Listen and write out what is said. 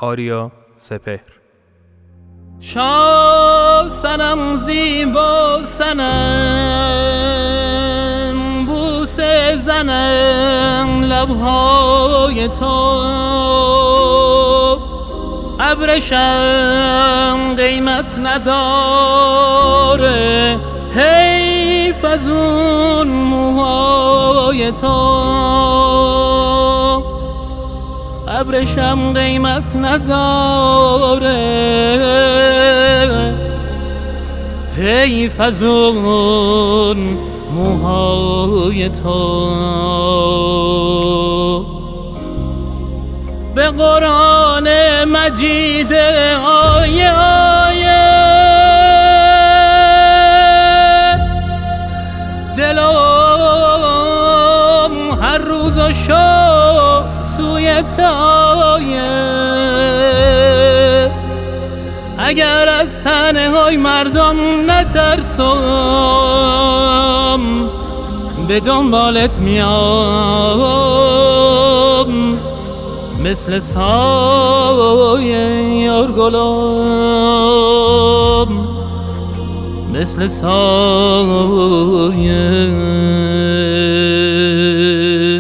آریا سپهر. شاه سنم زیبا سنم، بوسه زنم لبهای تو، ابرشم قیمت نداره، حیف از اون موهای تو، ابرشم قیمت نداره، حیف از اون موهای تو. به قرآن مجید آیه آیه دلم هر روز شو سوی تایه، اگر از تنهای مردم نترسم به دنبالت میام، مثل سایه یار گلم، مثل سایه.